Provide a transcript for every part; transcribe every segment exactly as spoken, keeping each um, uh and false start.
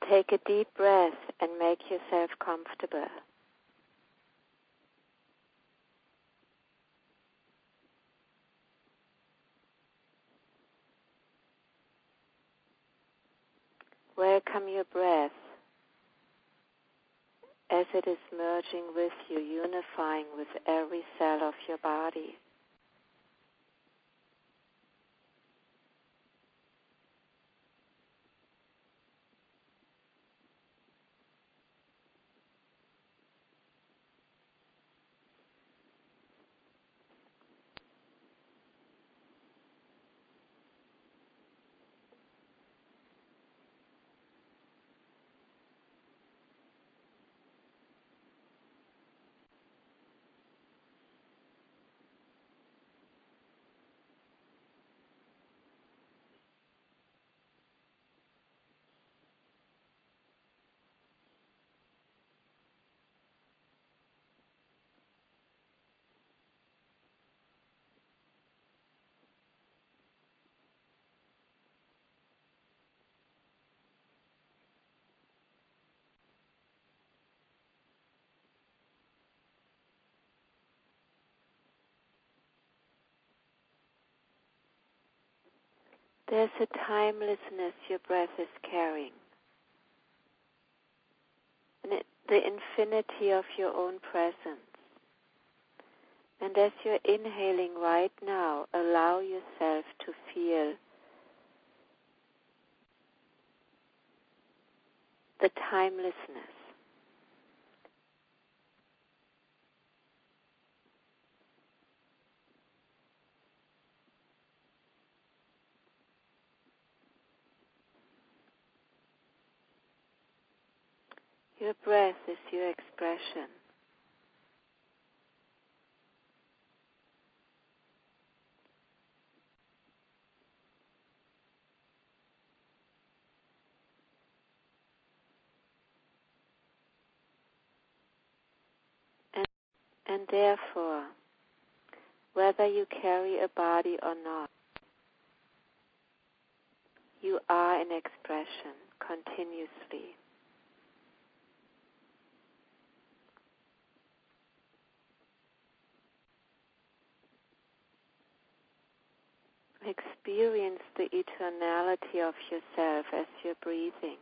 take a deep breath and make yourself comfortable. Welcome your breath as it is merging with you, unifying with every cell of your body. There's a timelessness your breath is carrying, and it, the infinity of your own presence. And as you're inhaling right now, allow yourself to feel the timelessness. Your breath is your expression. And, and therefore, whether you carry a body or not, you are in expression continuously. Experience the eternality of yourself as you're breathing.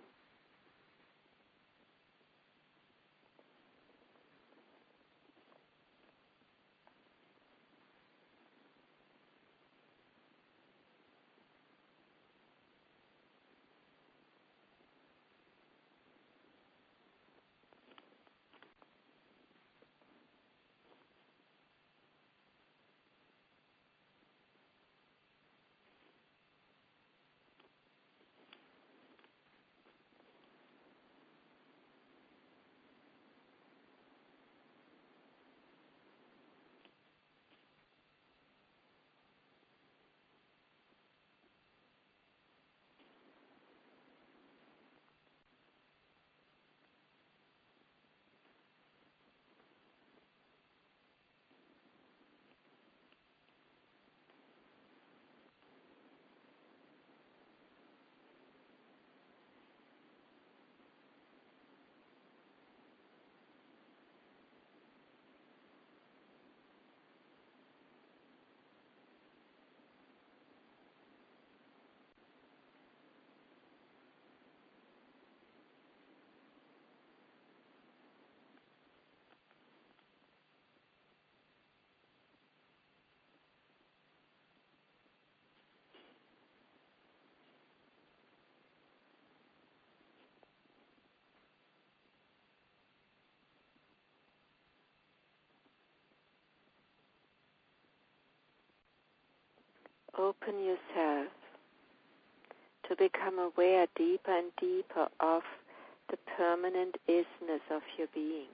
Open yourself to become aware deeper and deeper of the permanent isness of your being.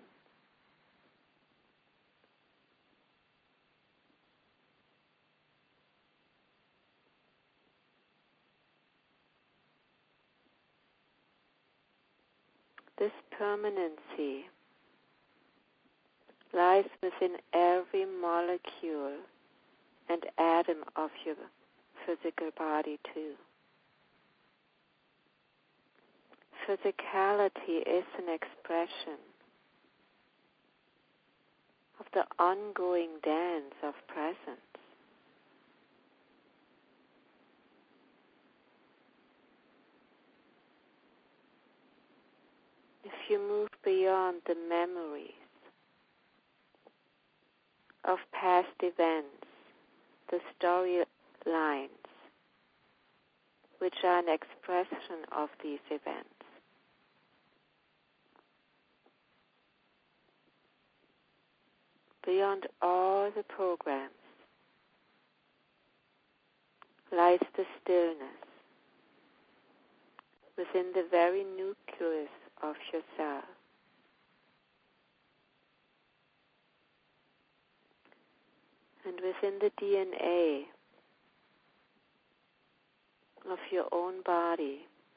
This permanency lies within every molecule and atom of your physical body too. physicality is an expression of the ongoing dance of presence. If you move beyond the memories of past events, the storylines, which are an expression of these events, beyond all the programs lies the stillness within the very nucleus of yourself. And within the D N A of your own body,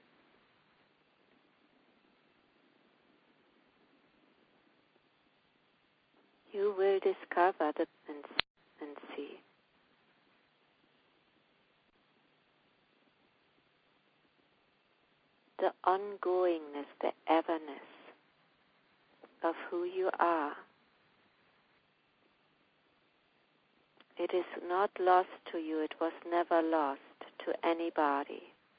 you will discover the and, and see the ongoingness, the everness of who you are. It is not lost to you. It was never lost to anybody.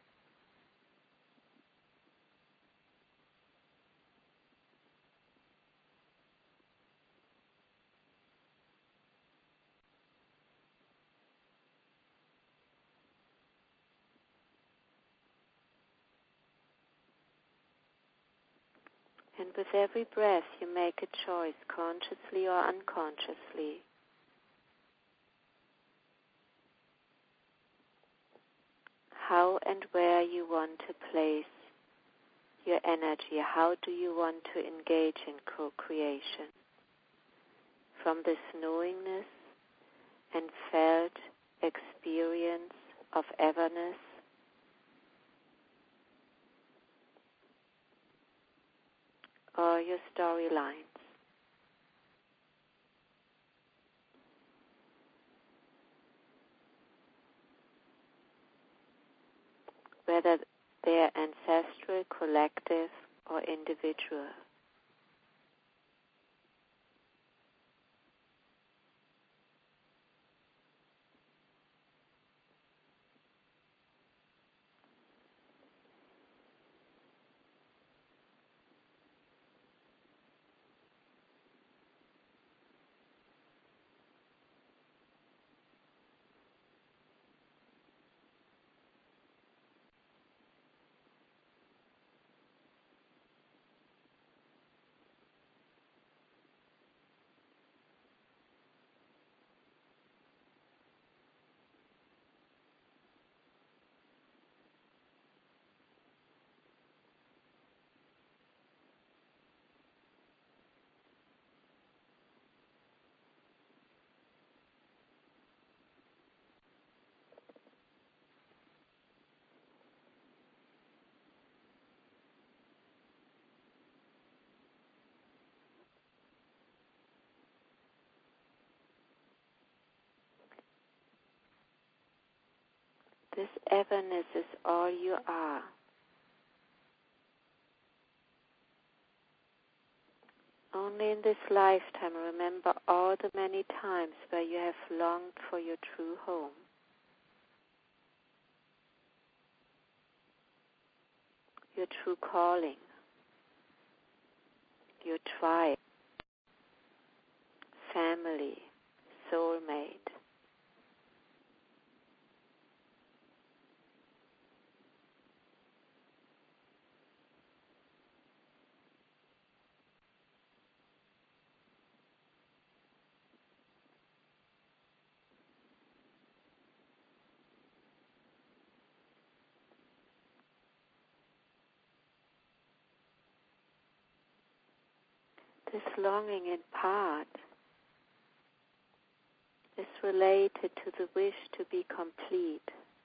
And with every breath you make a choice, consciously or unconsciously, how and where you want to place your energy. How do you want to engage in co-creation? From this knowingness and felt experience of everness, or your storylines. Whether they are ancestral, collective, or individual. This everness is all you are. Only in this lifetime remember all the many times where you have longed for your true home. Your true calling. Your tribe. Family. Soulmate. This longing in part is related to the wish to be complete,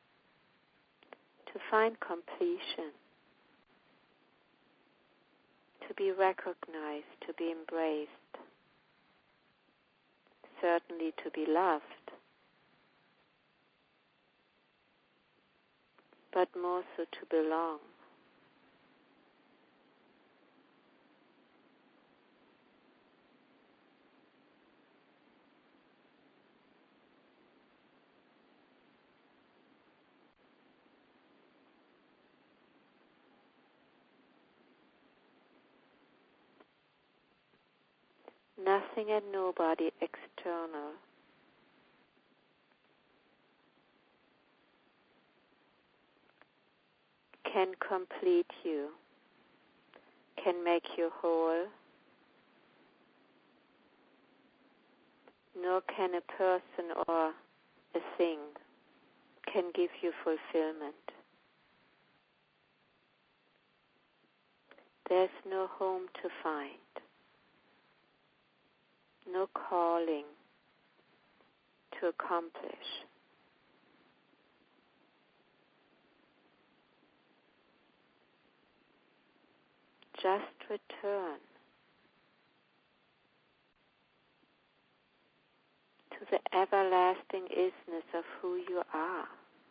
to find completion, to be recognized, to be embraced, certainly to be loved, but more so to belong. Nothing and nobody external can complete you, can make you whole, nor can a person or a thing can give you fulfillment. There's no home to find, no calling to accomplish. Just return to the everlasting isness of who you are.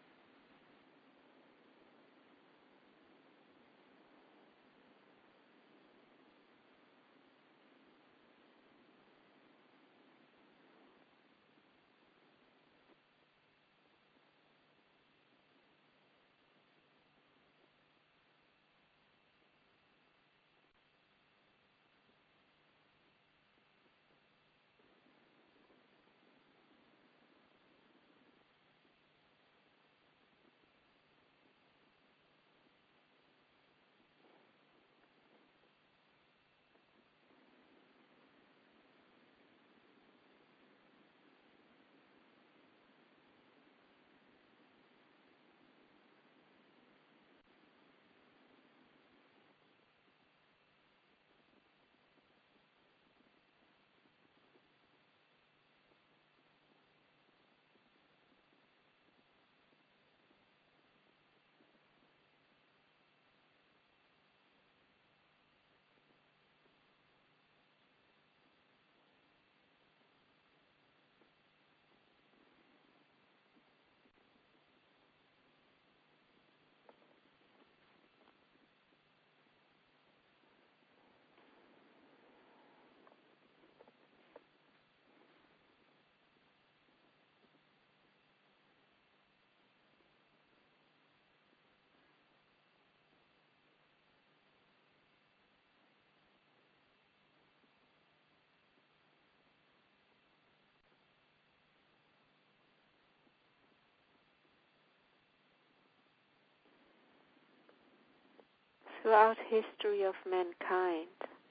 Throughout history of mankind,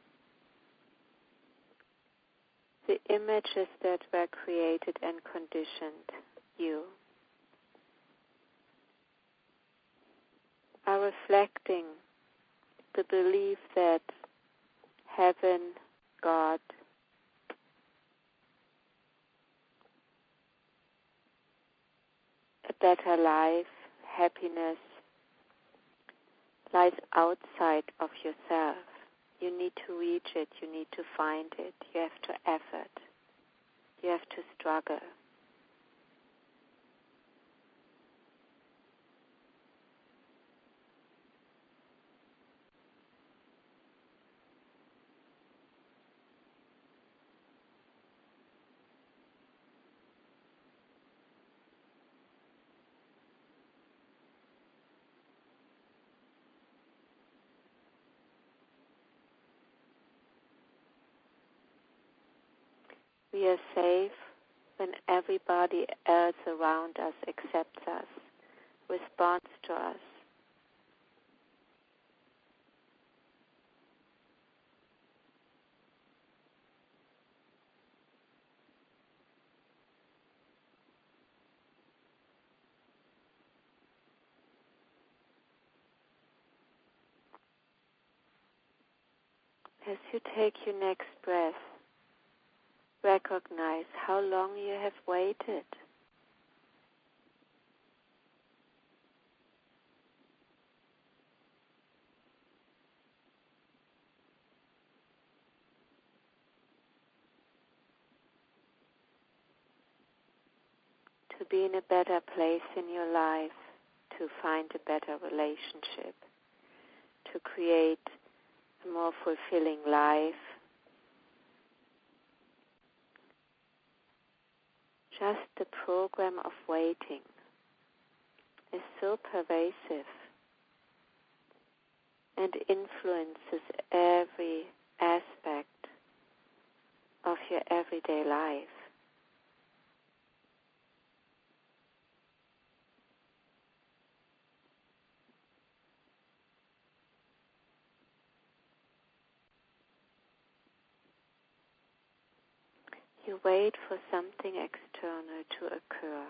the images that were created and conditioned you are reflecting the belief that heaven, God, a better life, happiness, lies outside of yourself. You need to reach it, you need to find it, you have to effort, you have to struggle. We are safe when everybody else around us accepts us, responds to us. As you take your next breath, recognize how long you have waited. To be in a better place in your life, to find a better relationship, to create a more fulfilling life. Just the program of waiting is so pervasive and influences every aspect of your everyday life. You wait for something external to occur.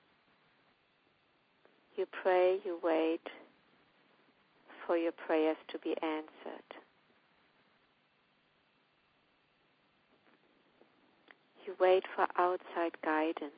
You pray, you wait for your prayers to be answered. You wait for outside guidance.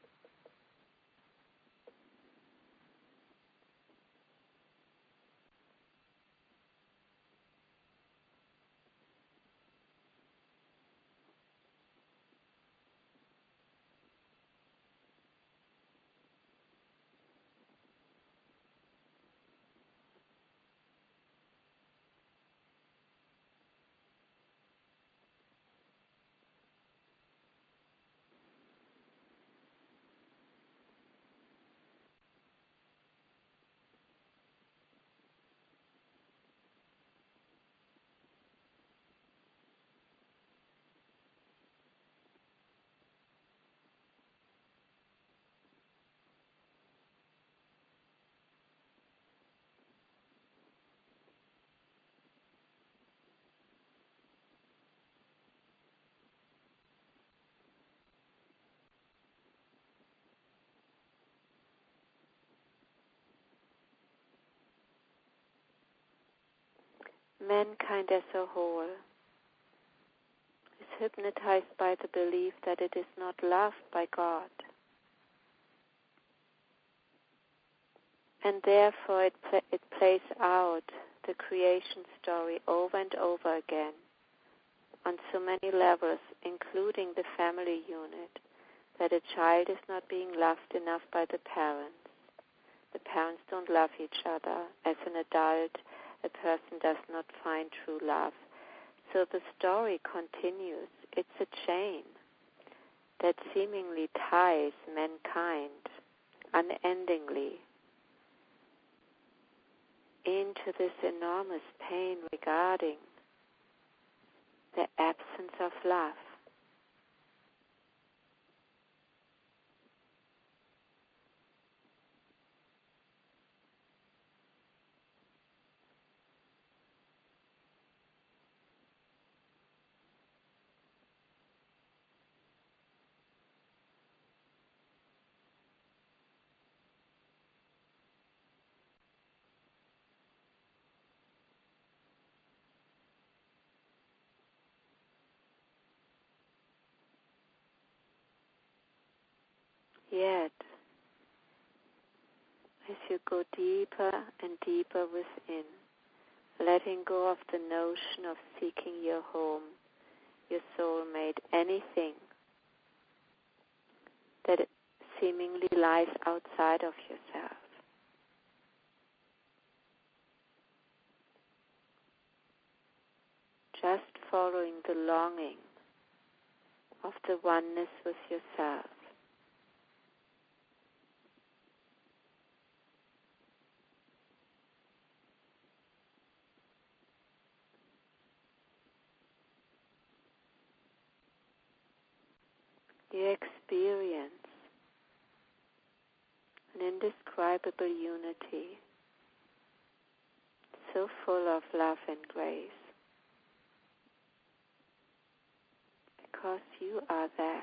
Mankind as a whole is hypnotized by the belief that it is not loved by God. And therefore it, pl- it plays out the creation story over and over again on so many levels, including the family unit, that a child is not being loved enough by the parents. The parents don't love each other. As an adult, a person does not find true love. So the story continues. It's a chain that seemingly ties mankind unendingly into this enormous pain regarding the absence of love. Yet, as you go deeper and deeper within, letting go of the notion of seeking your home, your soulmate, anything that seemingly lies outside of yourself, just following the longing of the oneness with yourself. You experience an indescribable unity, so full of love and grace, because you are that.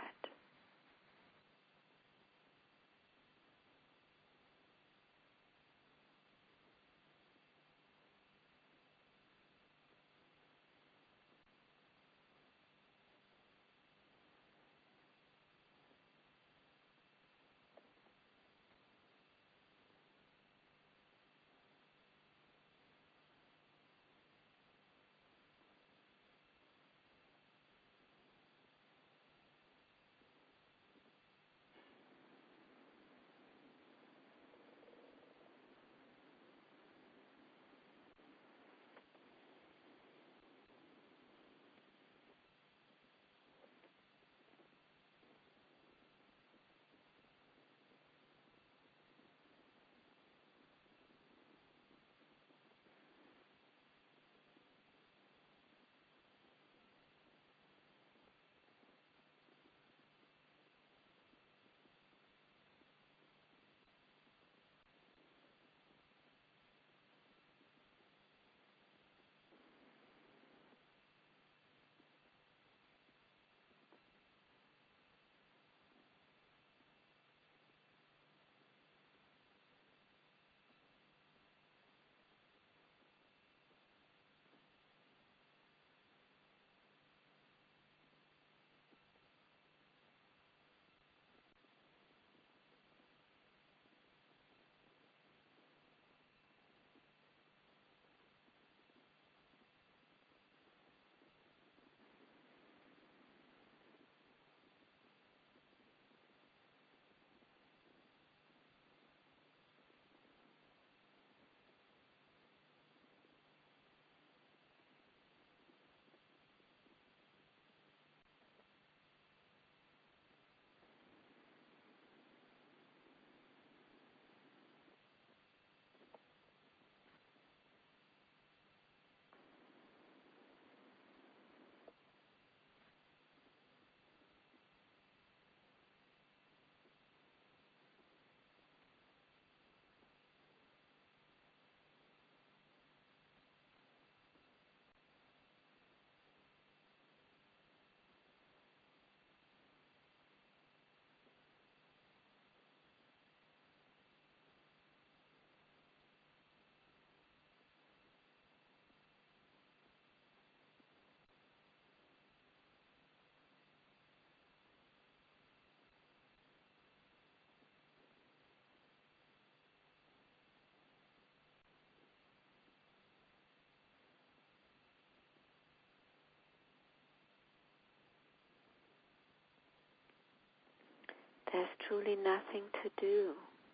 There's truly nothing to do.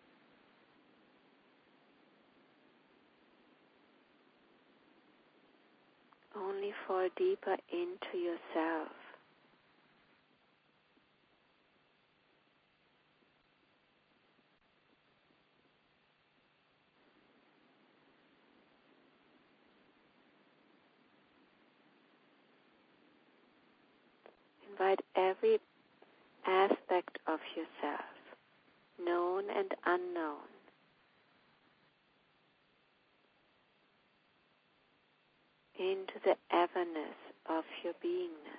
Only fall deeper into yourself. Invite every aspect of yourself, known and unknown, into the everness of your beingness.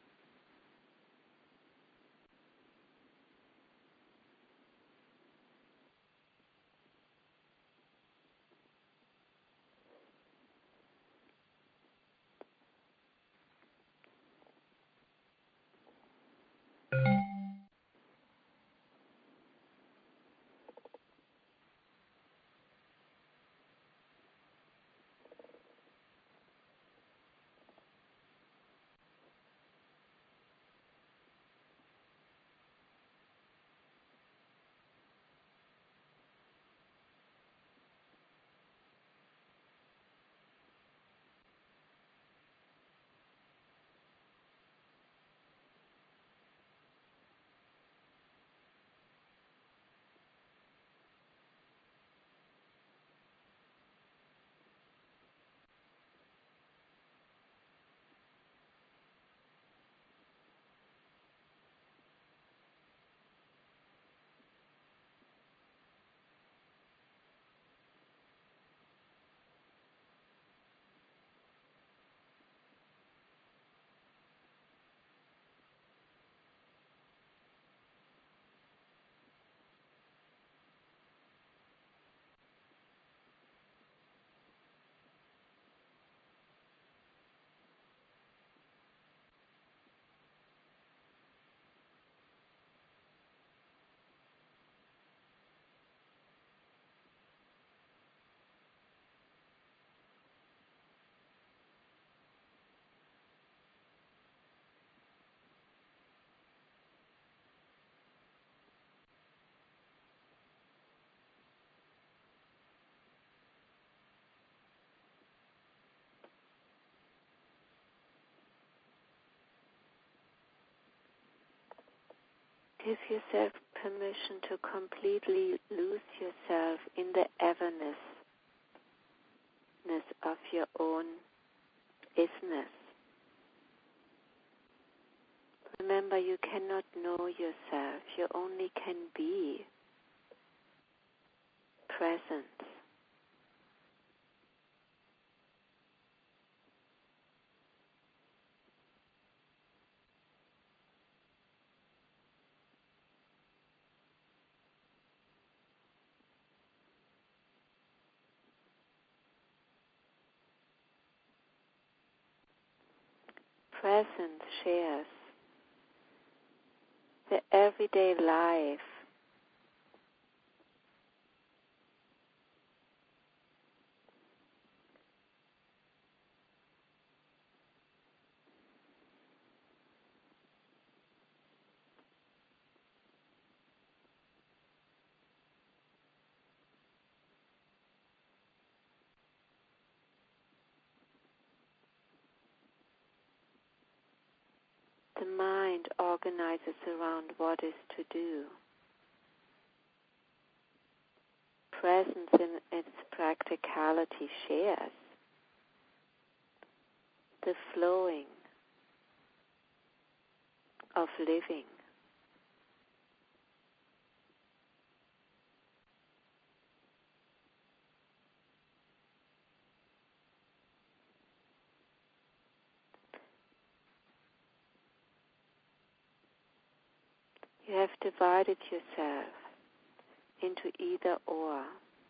Give yourself permission to completely lose yourself in the everness of your own isness. Remember, you cannot know yourself. You only can be present. Presence shares the everyday life the mind organizes around what is to do. Presence in its practicality shares the flowing of living. You have divided yourself into either or,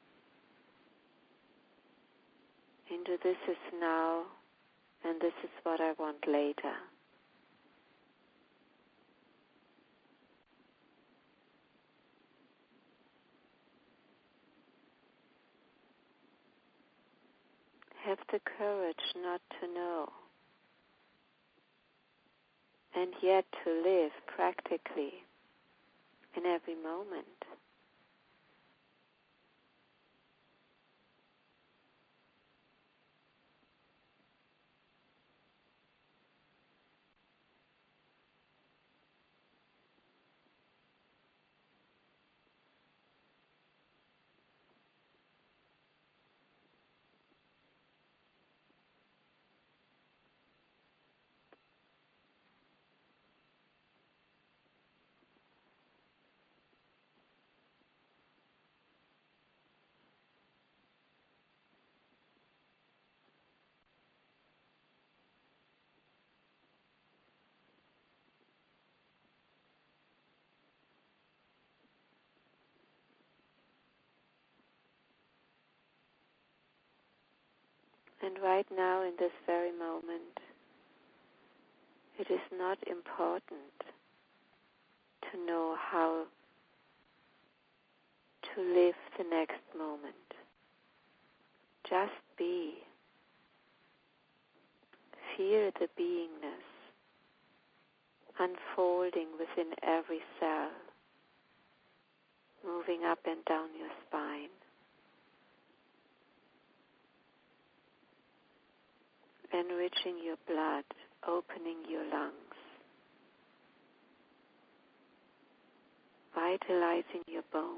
into this is now and this is what I want later. Have the courage not to know, and yet to live practically in every moment. And right now, in this very moment, it is not important to know how to live the next moment. Just be. Feel the beingness unfolding within every cell, moving up and down your spine. Enriching your blood, opening your lungs, vitalizing your bones.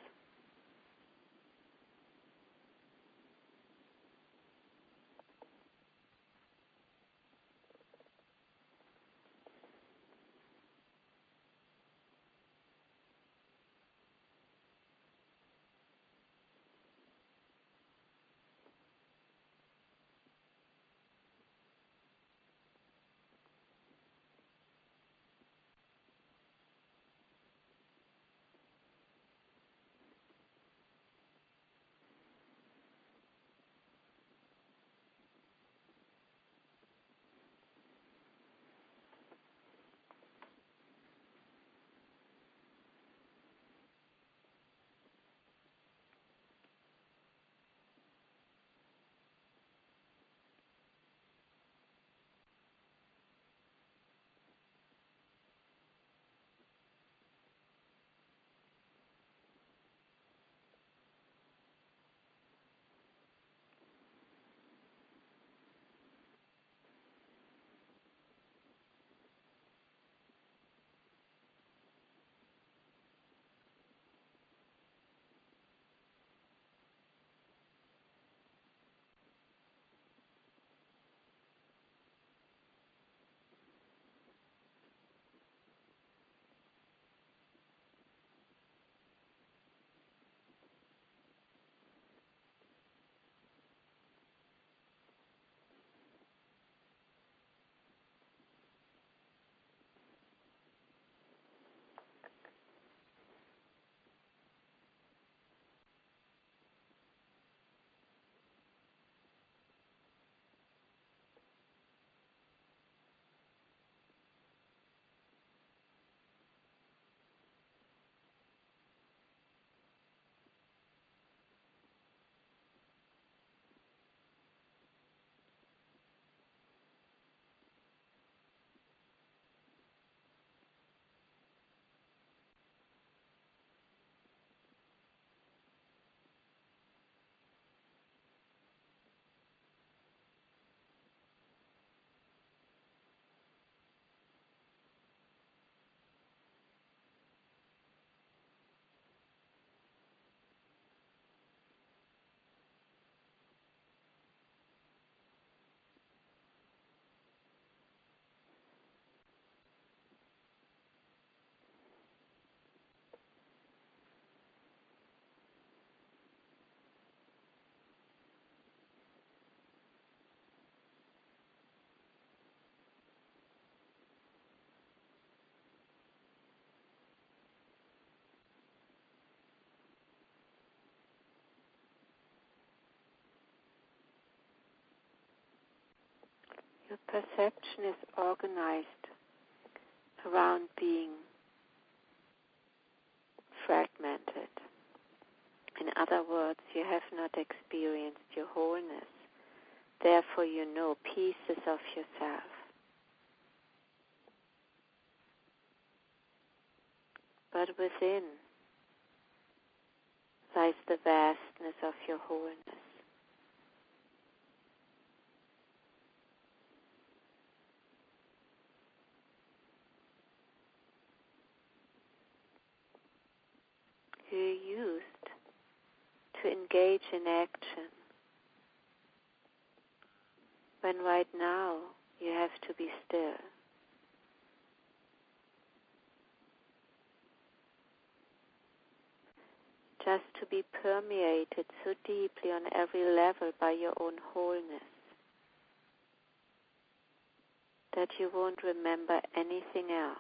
Your perception is organized around being fragmented. In other words, you have not experienced your wholeness. Therefore, you know pieces of yourself. but within lies the vastness of your wholeness. You're used to engage in action, when right now you have to be still. Just to be permeated so deeply on every level by your own wholeness that you won't remember anything else.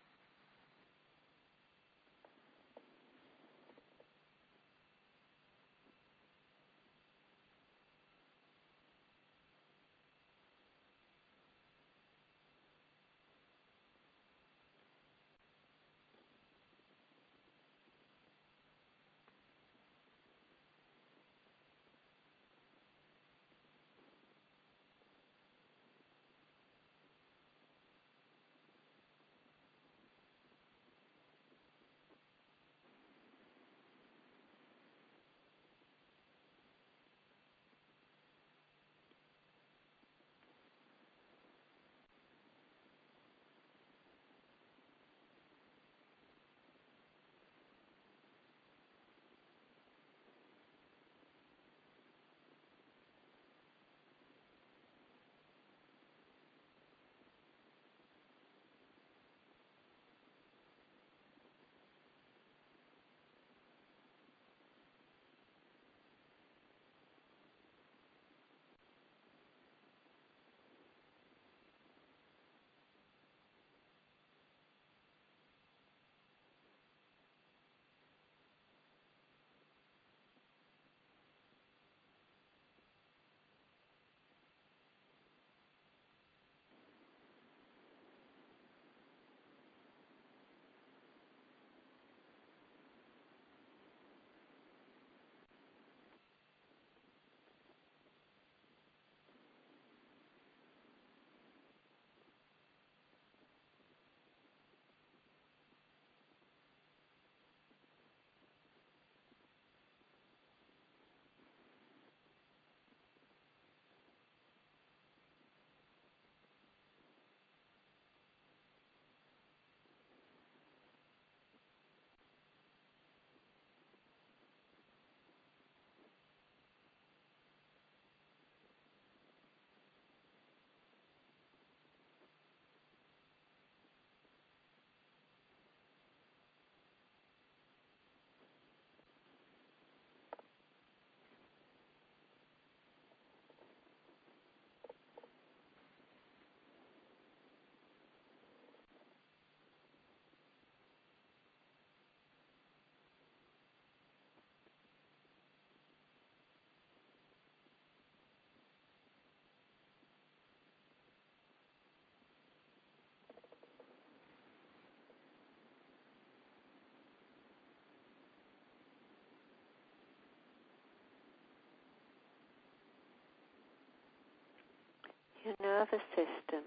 Your nervous system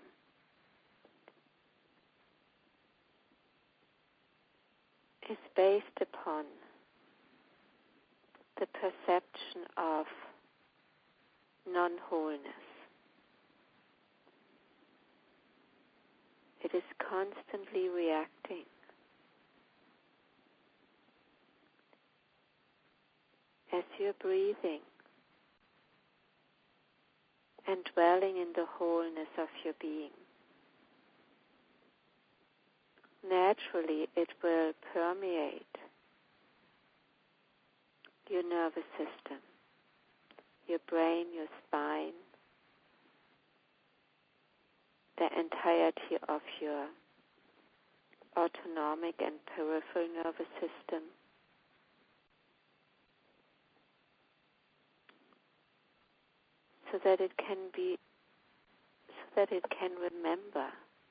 is based upon the perception of non-wholeness. It is constantly reacting. As you're breathing and dwelling in the wholeness of your being, naturally it will permeate your nervous system, your brain, your spine, the entirety of your autonomic and peripheral nervous system, so that it can be, so that it can remember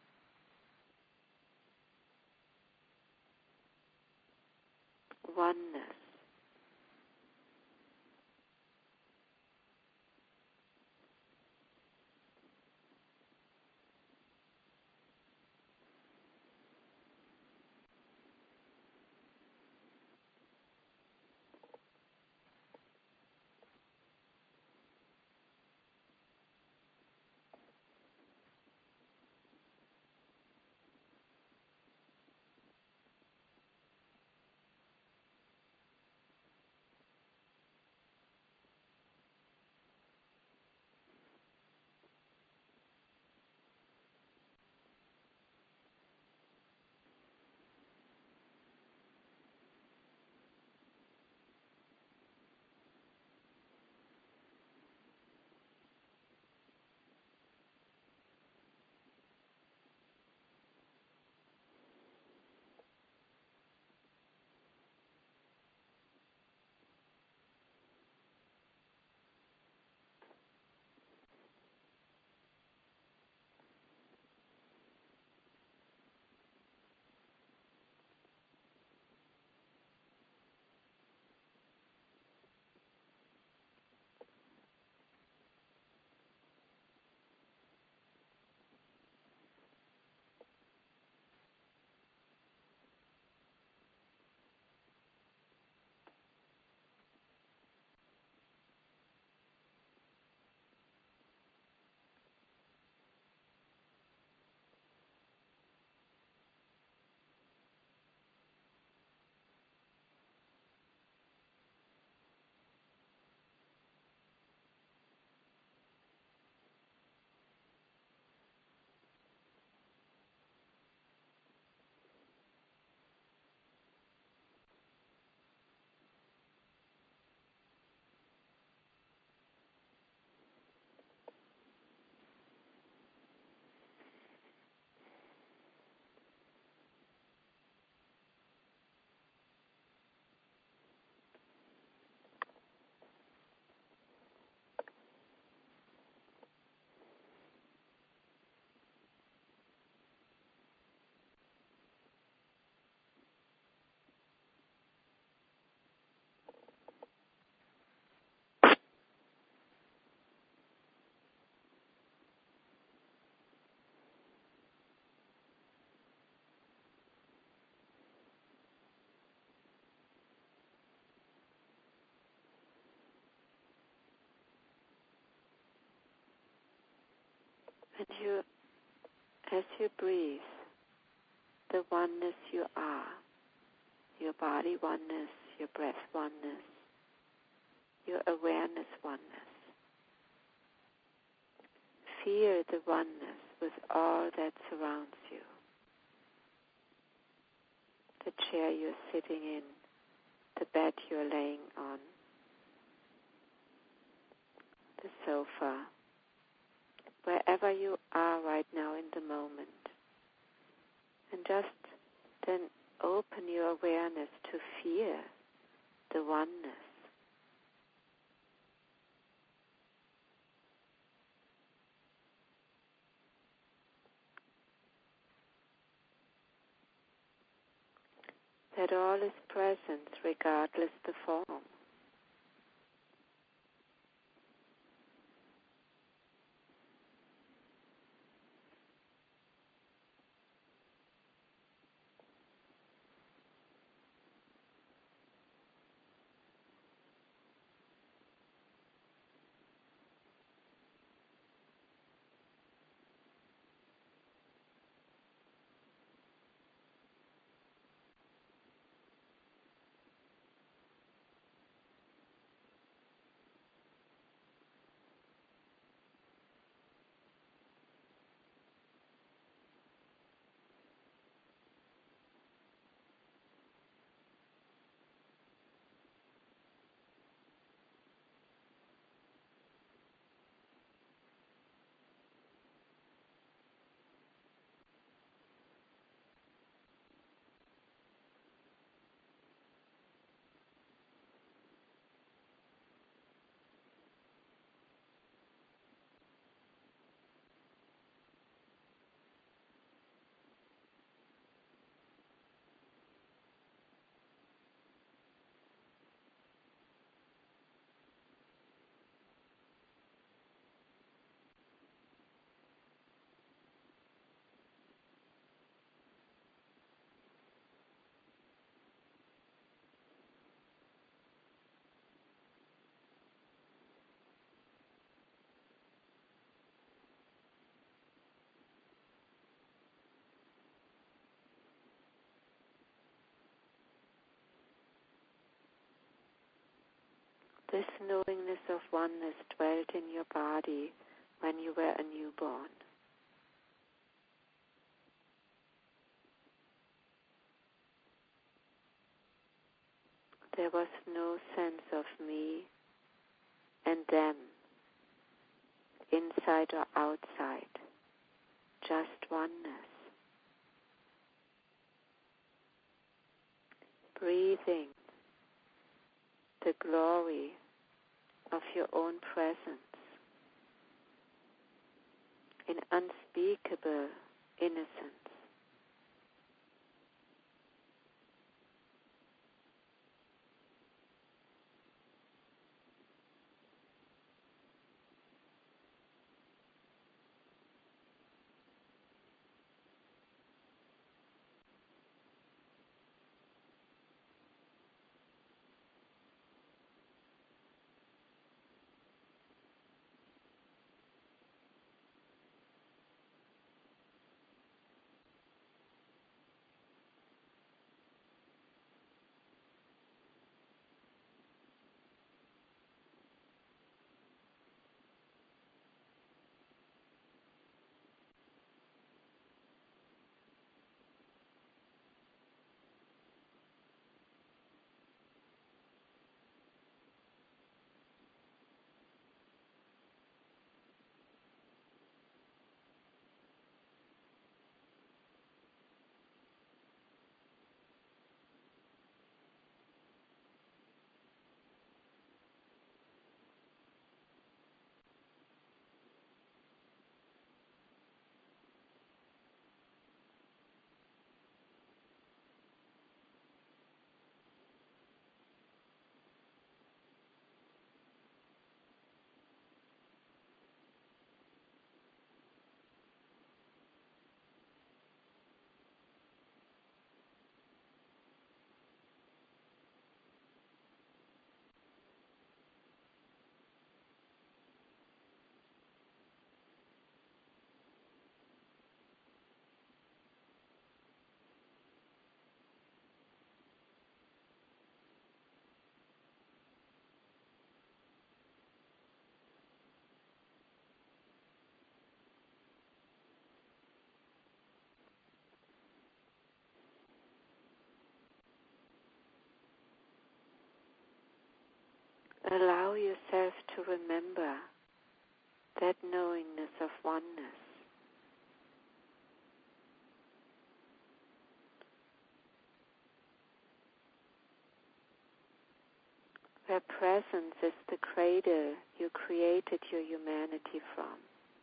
oneness. And you, as you breathe, the oneness you are, your body oneness, your breath oneness, your awareness oneness. Feel the oneness with all that surrounds you. The chair you're sitting in, the bed you're laying on, the sofa, wherever you are right now in the moment. And just then open your awareness to feel the oneness. That all is present regardless the form. This knowingness of oneness dwelt in your body when you were a newborn. There was no sense of me and them, inside or outside, just oneness. Breathing the glory of your own presence in unspeakable innocence. allow yourself to remember that knowingness of oneness. Where presence is the cradle you created your humanity from.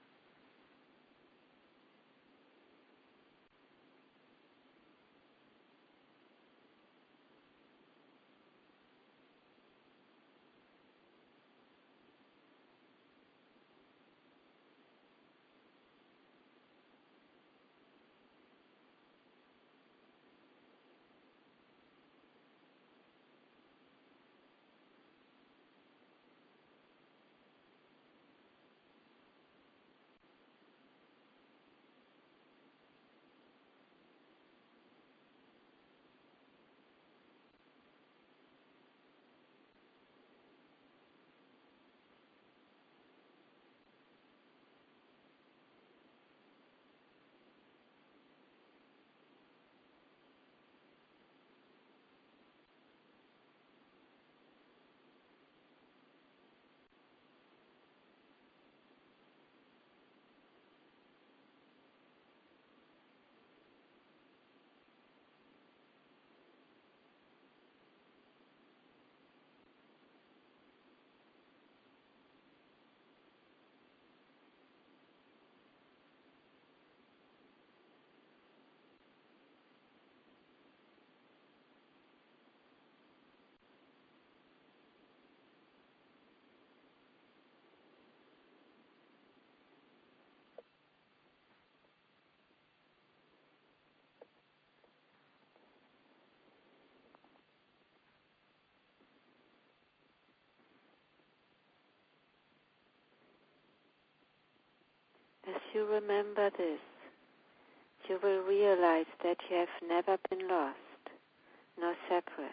As you remember this, you will realize that you have never been lost, nor separate.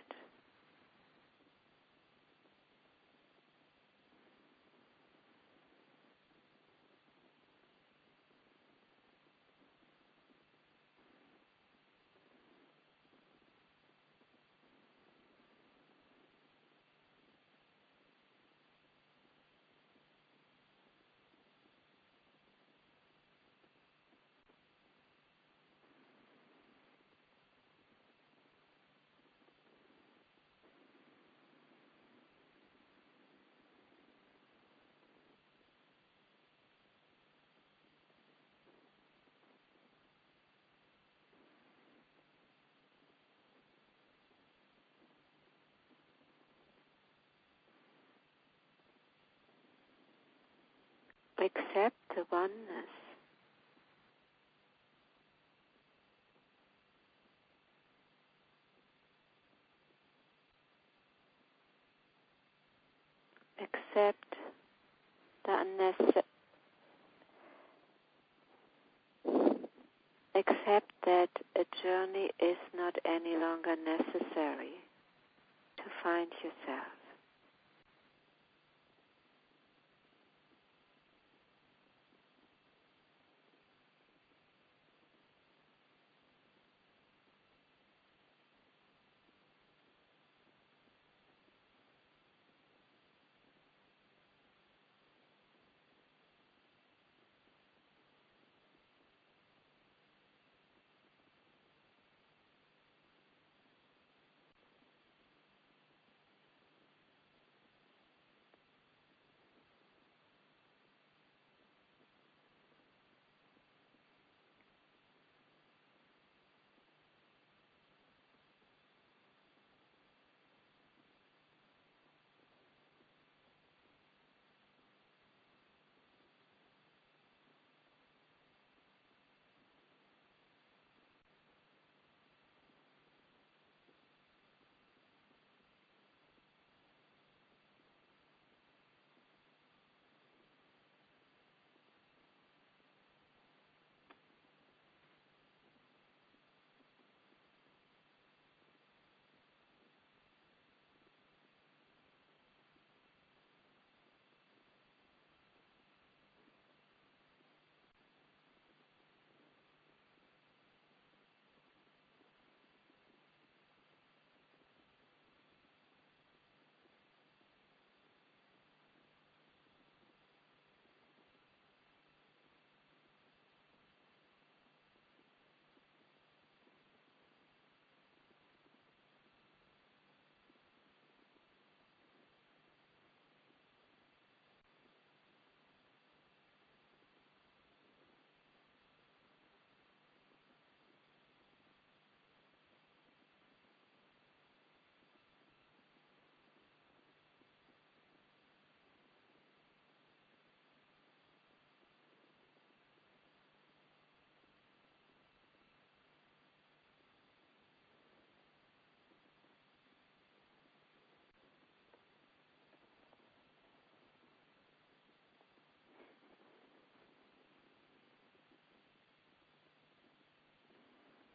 Accept the oneness. Accept the unnecessary. Accept that a journey is not any longer necessary to find yourself.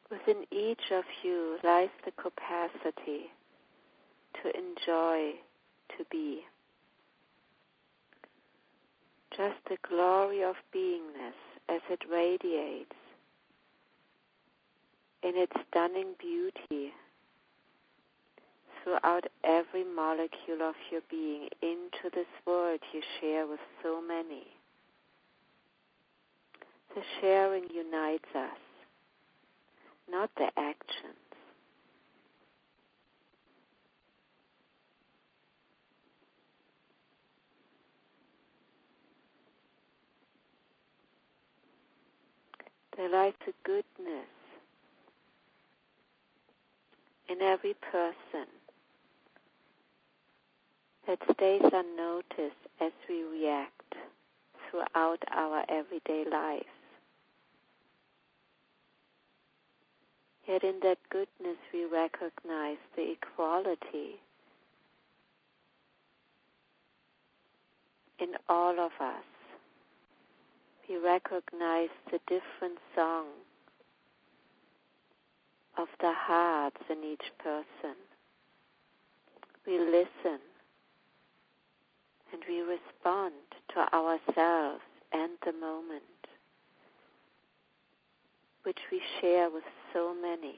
Within each of you lies the capacity to enjoy, to be. Just the glory of beingness as it radiates in its stunning beauty throughout every molecule of your being into this world you share with so many. The sharing unites us, not the actions. There lies a goodness in every person that stays unnoticed as we react throughout our everyday lives. Yet in that goodness we recognize the equality in all of us. We recognize the different song of the hearts in each person. We listen and we respond to ourselves and the moment, which we share with so many.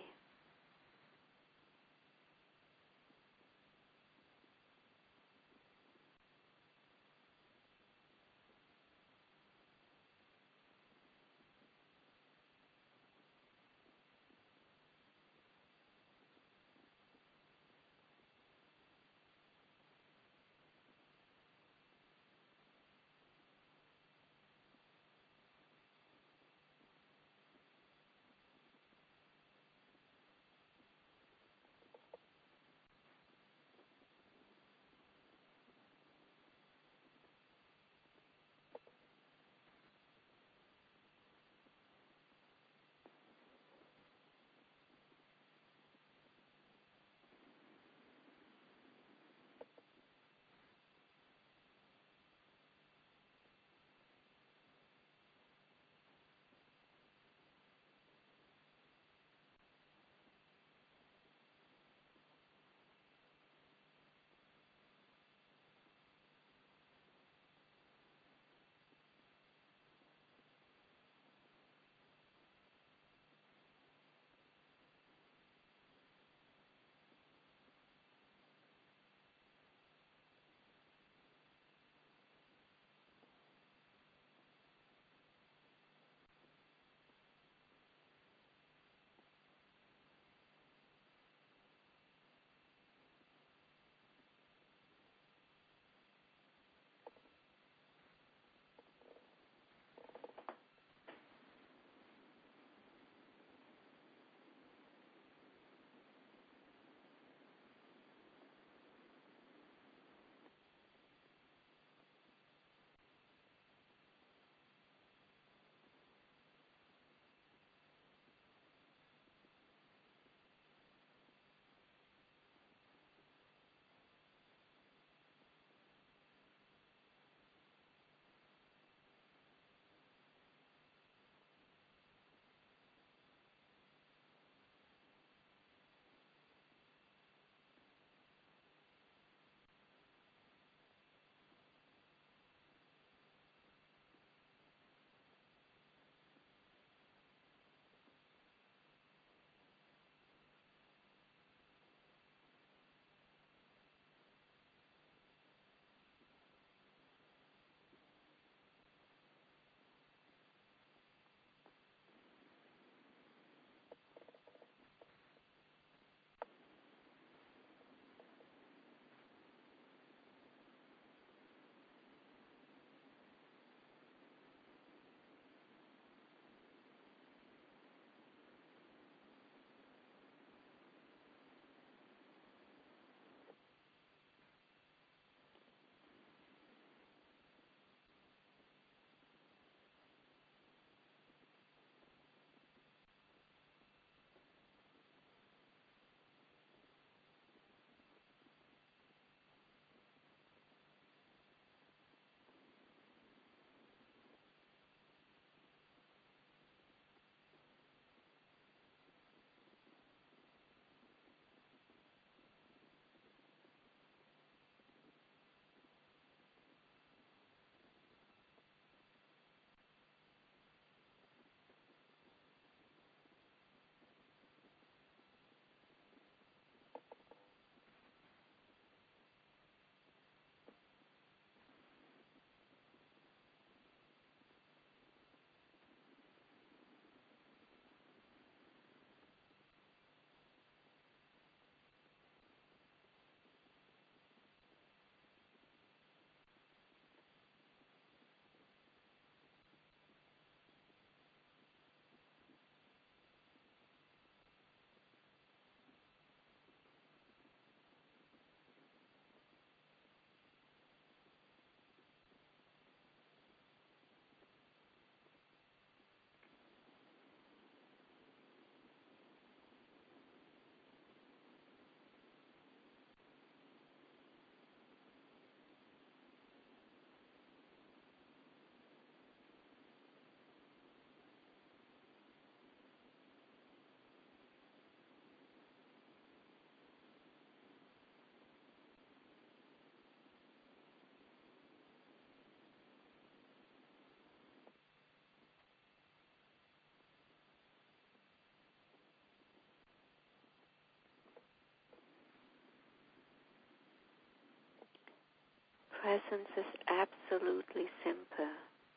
presence is absolutely simple.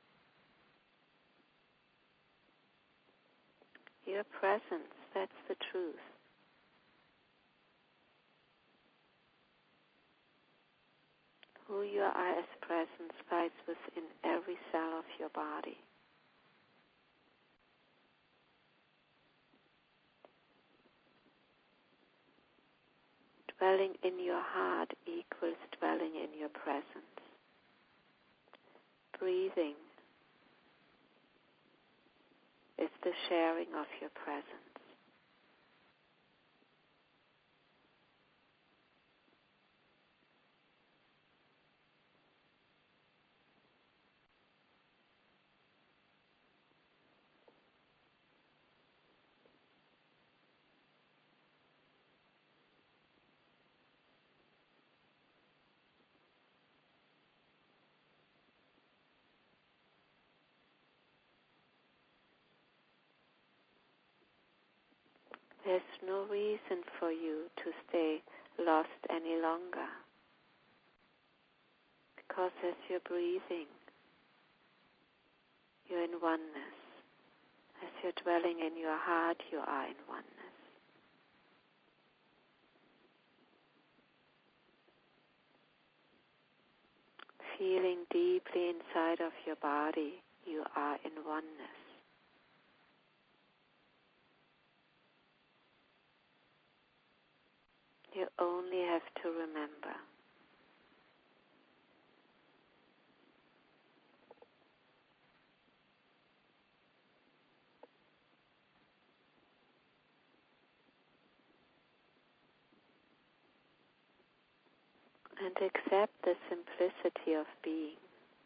Your presence, that's the truth. Who you are as presence lies within every cell of your body. Dwelling in your heart equals dwelling in your presence. Breathing is the sharing of your presence. There's no reason for you to stay lost any longer. Because as you're breathing, you're in oneness. As you're dwelling in your heart, you are in oneness. Feeling deeply inside of your body, you are in oneness. You only have to remember. And accept the simplicity of being.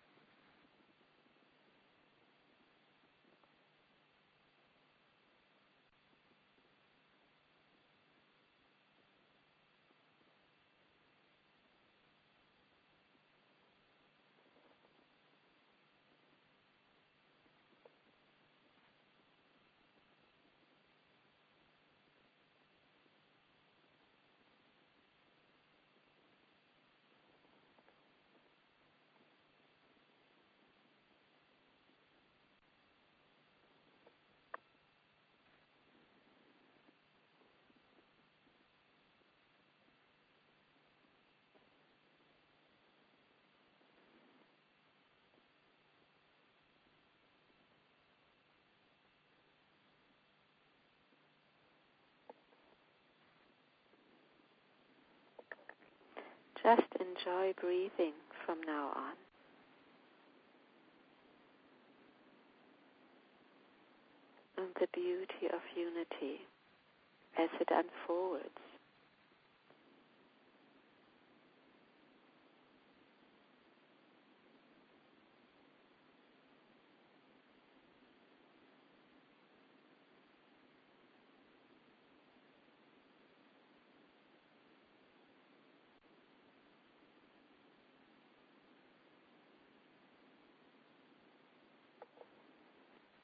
Just enjoy breathing from now on. And the beauty of unity as it unfolds.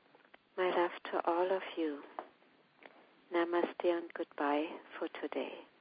My love to all of you. Namaste and goodbye for today.